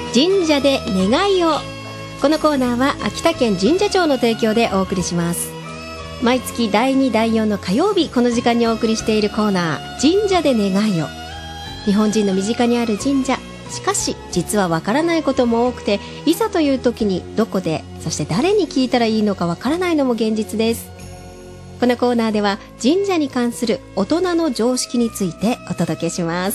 神社で願いを。このコーナーは秋田県神社庁の提供でお送りします。毎月第2第4の火曜日、この時間にお送りしているコーナー、神社で願いを。日本人の身近にある神社、しかし実はわからないことも多くて、いざという時にどこで、そして誰に聞いたらいいのかわからないのも現実です。このコーナーでは神社に関する大人の常識についてお届けします。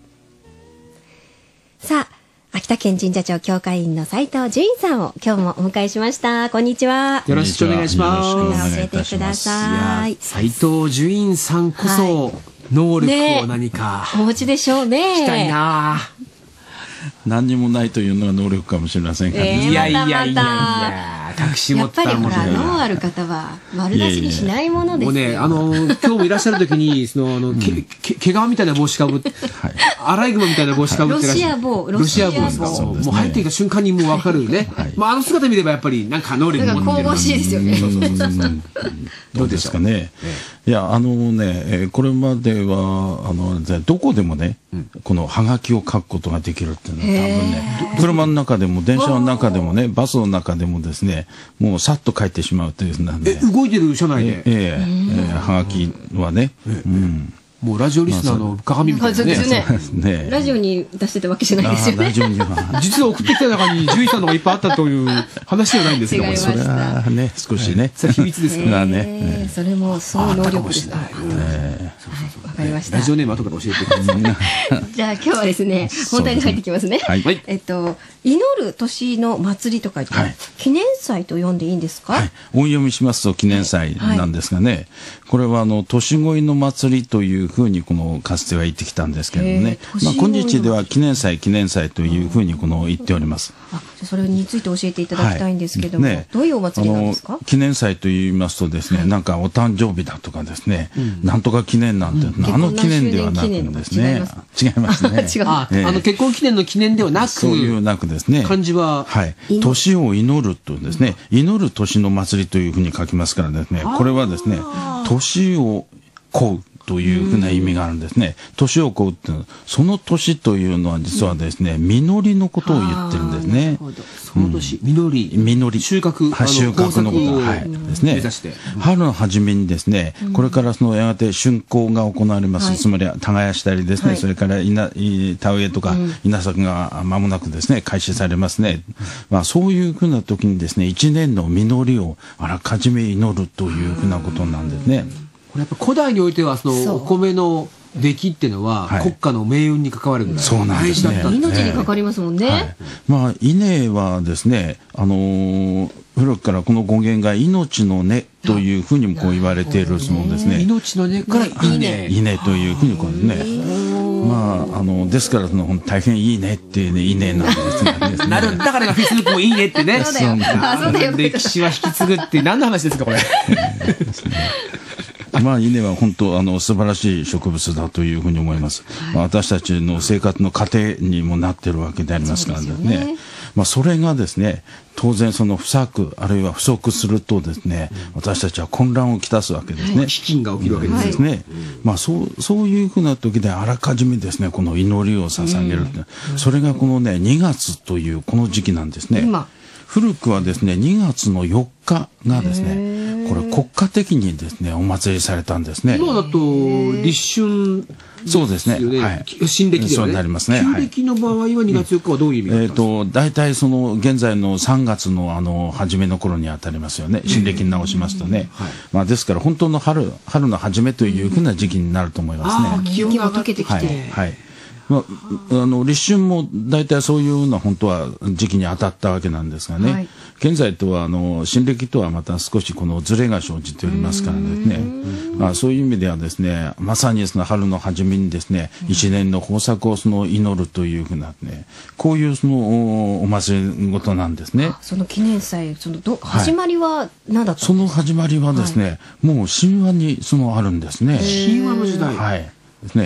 さあ、秋田県神社庁協会員の斉藤純一さんを今日もお迎えしました。こんにちは。 よろしくお願いします。 教えてください。 斉藤純一さんこそ、能力を何か、 お持ちでしょうね。 聞きたいな。 何にもないというのが能力かもしれませんが、 いやいやいやいや、隠し持ったものやっぱりほら、脳ある方は丸出しにしないものですよ。 もうね、今日もいらっしゃるときに毛皮みたいな帽子かぶって、アライグマみたいな帽子かぶってらっしゃる。ロシア帽ですか。もう入ってきた瞬間にもう分かるね。あの姿見ればやっぱりなんか能力持ってる。 神々しいですよね。 どうですかね。いや、これまではどこでもね、このハガキを書くことができるっていうのは多分ね、車の中でも電車の中でもね、バスの中でもですね、もうさっと書いてしまうというなんで。 動いてる車内で。 ハガキはね。 もうラジオリスナーの鏡みたいなね。ラジオに出してたわけじゃないですよね。 ラジオには実は送ってきた中に獣医さんのがいっぱいあったという話ではないんですけども、 それはね、少しね、 それ秘密ですからね。それもすごい能力ですね。わかりました。 ラジオネーム後から教えてください。 じゃあ今日はですね、本題に入ってきますね。祈る年の祭りとか言って、記念祭と読んでいいんですか？ 音読みしますと記念祭なんですがね、これは年越の祭りというふうにかつては言ってきたんですけれどもね、今日では記念祭というふうに言っております。 それについて教えていただきたいんですけども、どういうお祭りなんですか？ 記念祭と言いますとですね、なんかお誕生日だとかですね、なんとか記念なんて、記念ではなくですね、違いますね。 結婚記念の記念ではなく、 そういうなくですね、 漢字は、 年を祈るとですね、祈る年の祭りというふうに書きますからですね、これはですね、年を越うというふうな意味があるんですね。年を越うっていうのは、その年というのは実はですね、実りのことを言ってるんですね。 その年、実り。収穫のことですね。春の初めにですね、これからやがて春耕が行われます。つまり、耕したりですね、それから田植えとか稲作が間もなくですね、開始されますね。そういうふうな時にですね、一年の実りをあらかじめ祈るというふうなことなんですね。 やっぱ古代においてはお米の出来っていうのは国家の命運に関わるぐらい大事だったんですね。 命に関わりますもんね。 稲はですね、古くからこの語源が命の根というふうにも言われているそうですね。 命の根から稲というふうにね。ですから大変いいねっていうね、稲なんですね。 だからフェイスブックもいいねってね。歴史は引き継ぐって何の話ですかこれ。 稲は本当素晴らしい植物だというふうに思います。私たちの生活の糧にもなっているわけでありますからね。それがですね、当然不作あるいは不足するとですね、私たちは混乱をきたすわけですね。 飢饉が起きるわけですね。そういうふうな時であらかじめですね、この祈りを捧げるって、それがこのね、2月というこの時期なんですね。古くはですね、2月の4日がですね、これ国家的にですね、お祭りされたんですね。 今だと立春、 そうですね。 新暦でそうなりますね。 旧暦の場合は2月4日はどういう意味なんですか？ 大体現在の3月の初めの頃にあたりますよね。新暦に直しますとね。ですから本当の春の初めというふうな時期になると思いますね。 気温が溶けてきて。 立春も大体そういうような本当は時期に当たったわけなんですがね、現在とは新暦とはまた少しこのズレが生じておりますからですね、そういう意味ではですね、まさに春の初めにですね、一年の豊作を祈るというふうなね、こういうお祭りごとなんですね。 その記念祭、始まりは何だったんですか？ その始まりはですね、もう神話にあるんですね。 神話の時代。 ですね。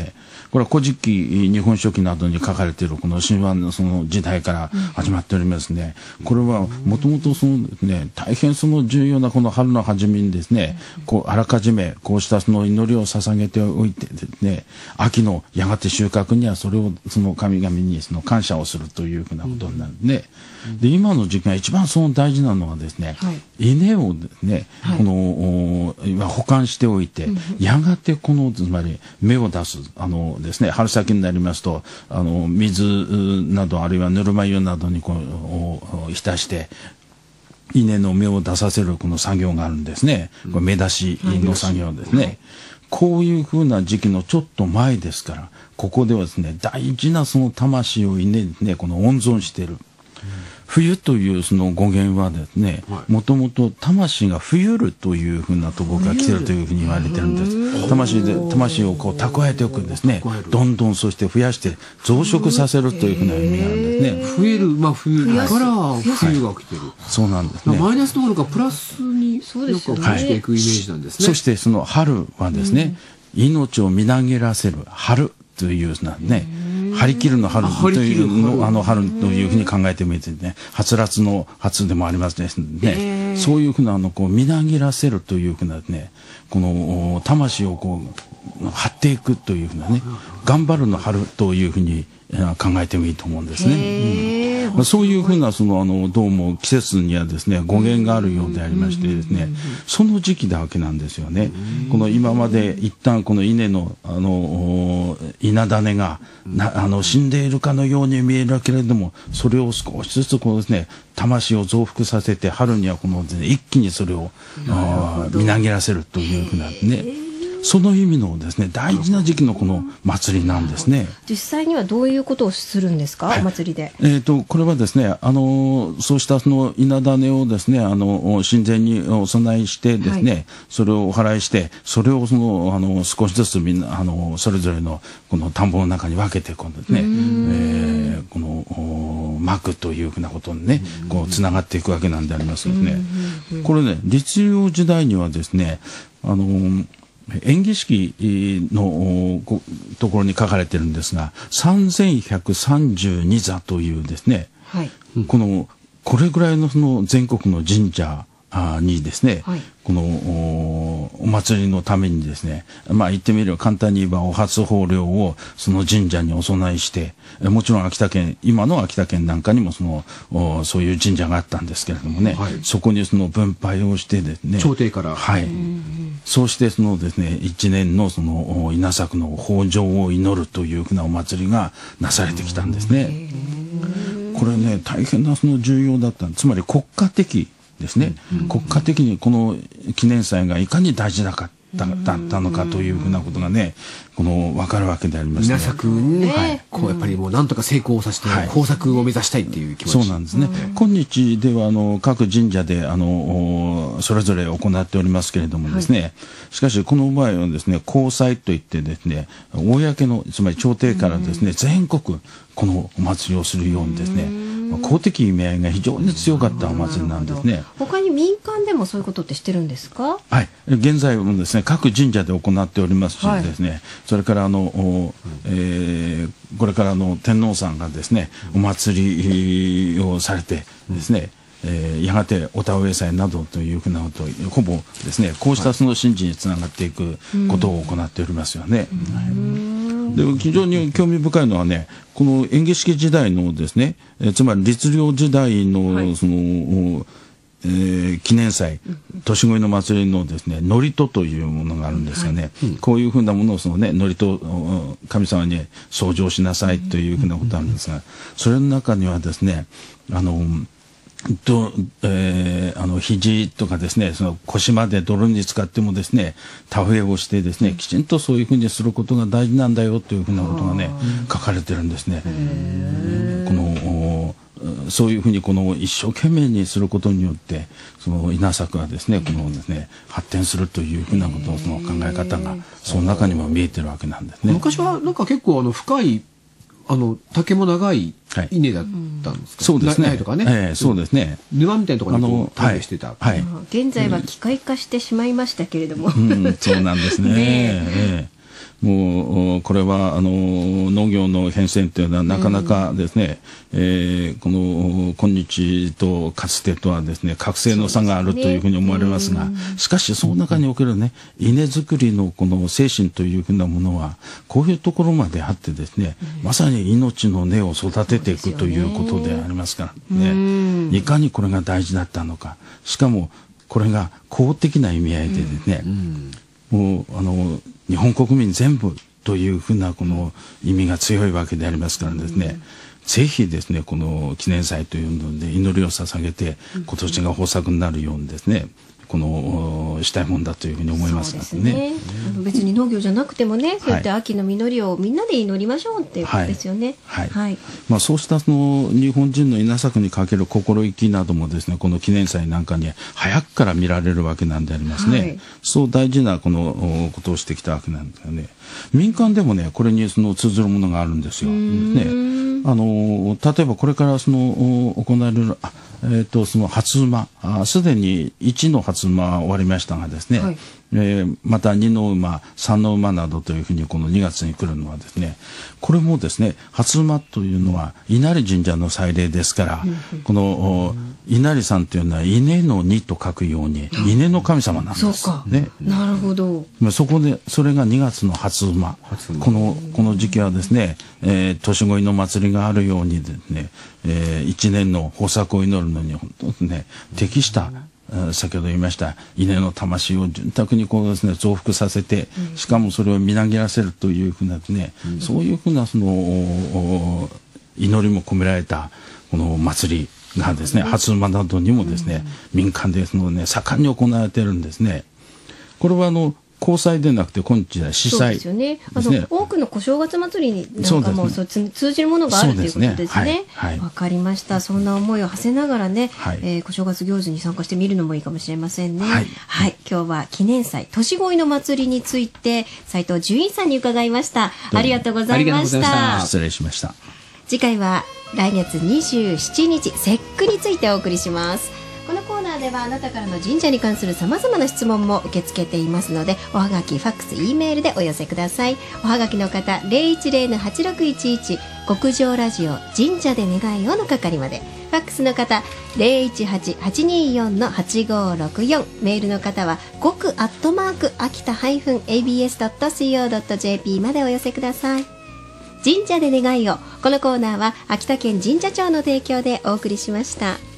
これは古事記、日本書紀などに書かれているこの神話のその時代から始まっておりますね。これはもともとそのね、大変その重要なこの春の初めにですね、こうあらかじめこうしたその祈りを捧げておいてですね、秋のやがて収穫にはそれをその神々にその感謝をするというふうなことになるんで、で今の時期が一番その大事なのはですね、稲をですね、この保管しておいて、やがてこのつまり芽を出すですね、春先になりますと水などあるいはぬるま湯などにこう浸して稲の芽を出させるこの作業があるんですね。これ芽出しの作業ですね。こういうふうな時期のちょっと前ですから、ここではですね、大事なその魂を稲にね、この温存している。冬というその語源はですね、もともと魂が冬るというふうなところから来ているというふうに言われてるんです。魂をこう蓄えておくんですね。どんどんそして増やして増殖させるというふうな意味があるんですね。 増える、まあ冬から冬が来てる。 そうなんですね。 マイナスところかプラスになんか増していくイメージなんですね。 そしてその春はですね、命をみなぎらせる春というなんね。張り切るの春というの春というふうに考えてみてね、はつらつの初でもありますね。そういうふうなこうみなぎらせるというふうなね、この魂をこう張っていくというふうなね、頑張るの春というふうに考えてもいいと思うんですね。そういうふうなどうも季節にはですね語源があるようでありましてですね、その時期だけなんですよね。この今まで一旦この稲の稲種が死んでいるかのように見えるけれども、それを少しずつこうですね魂を増幅させて、春にはこの、ね、一気にそれをみなぎらせるというふうなね。その意味のですね大事な時期のこの祭りなんですね。 実際にはどういうことをするんですか、お祭りで。 これはですねそうしたその稲種をですね神前にお供えしてですね、それをお祓いして、それを少しずつみんなそれぞれのこの田んぼの中に分けてこのですね、この幕というふうなことにねこうつながっていくわけなんでありますですね。これね律令時代にはですね演技式のところに書かれてるんですが、3132座というですね、これぐらいのその全国の神社にですね、このお祭りのためにですね、まあ言ってみれば簡単に言えばお初法要をその神社にお供えして、もちろん今の秋田県なんかにもそういう神社があったんですけれどもね、そこにその分配をしてですね、 朝廷からそうしてそのですね一年のその稲作の豊穣を祈るというふうなお祭りがなされてきたんですね。これね大変なその重要だった、つまり国家的ですね、国家的にこの記念祭がいかに大事だったのかというふうなことがね分かるわけでありますね。 稲作にね、こうやっぱりもうなんとか成功させて豊作を目指したいっていう気持ち。 そうなんですね。今日では各神社でそれぞれ行っておりますけれどもですね、しかしこの場合はですね公祭といってですね公のつまり朝廷からですね全国このお祭りをするようにですね公的意味合いが非常に強かったお祭りなんですね。 他に民間でもそういうことってしてるんですか？ はい、現在もですね各神社で行っておりますしですね、それからこれから天皇さんがですねお祭りをされてですね、やがてお田植え祭などというふうなことほぼですねこうしたその神事につながっていくことを行っておりますよね。で非常に興味深いのはね、この演技式時代のですね、つまり律令時代のその、記念祭、年越の祭りのですね祝詞というものがあるんですがね、こういうふうなものをそのね祝詞神様に奏上しなさいというふうなことなんですが、それの中にはですね肘とかですねその腰まで泥に使ってもですね田植えをしてですねきちんとそういうふうにすることが大事なんだよというふうなことがね書かれてるんですね。そういうふうに一生懸命にすることによってその稲作がですねですね発展するというふうなことのその考え方がその中にも見えてるわけなんですね。 昔はなんか結構深い竹も長い稲だったんですか？ そうですね。 とかね。 そうですね。 沼みたいなところに田植えしてた。 現在は機械化してしまいましたけれども。 そうなんですね。 もうこれは農業の変遷というのはなかなかですね、この今日とかつてとはですね覚醒の差があるというふうに思われますが、しかしその中におけるね稲作りのこの精神というふうなものはこういうところまであってですね、まさに命の根を育てていくということでありますからね、いかにこれが大事だったのか、しかもこれが公的な意味合いでですね、もう日本国民全部というふうなこの意味が強いわけでありますからですね、ぜひですねこの記念祭というので祈りを捧げて今年が豊作になるようにですねこのしたいもんだというふうに思いますからね。 別に農業じゃなくてもね、そうやって秋の実りをみんなで祈りましょうっていうことですよね。 そうしたその日本人の稲作にかける心意気などもですねこの記念祭なんかに早くから見られるわけなんでありますね。そう大事なこのことをしてきたわけなんですよね。民間でもねこれにその通ずるものがあるんですよ。例えばこれからその行われるその初馬すでに1の初馬は終わりましたがですね、また2の馬3の馬などというふうにこの2月に来るのはですね、これもですね初馬というのは稲荷神社の祭礼ですから、この稲荷さんというのは稲の荷と書くように稲の神様なんです。 そうか、ね、なるほど。 そこでそれが2月の初馬、この時期はですね、年越しの祭りがあるようにですね、一年の豊作を祈るのに本当にね適した先ほど言いました稲の魂を潤沢にこうですね増幅させて、しかもそれをみなぎらせるというふうなですね、そういうふうなその祈りも込められたこの祭りがですね、初馬などにもですね、民間でそのね盛んに行われているんですね。これは交際でなくて今日は司祭ですね。 多くの小正月祭りになんかも通じるものがあるということですね。わかりました。そんな思いを馳せながらね、小正月行事に参加してみるのもいいかもしれませんね。今日は記念祭年越の祭りについて斉藤純一さんに伺いました。ありがとうございました。 失礼しました。 次回は来月27日節句についてお送りします。このコーナーではあなたからの神社に関するさまざまな質問も受け付けていますので、おはがき、ファックス、Eメールでお寄せください。おはがきの方 010-8611 極上ラジオ神社で願いをの係まで、ファックスの方 018-824-8564、メールの方は極秋田-abs.co.jp までお寄せください。神社で願いを、このコーナーは秋田県神社庁の提供でお送りしました。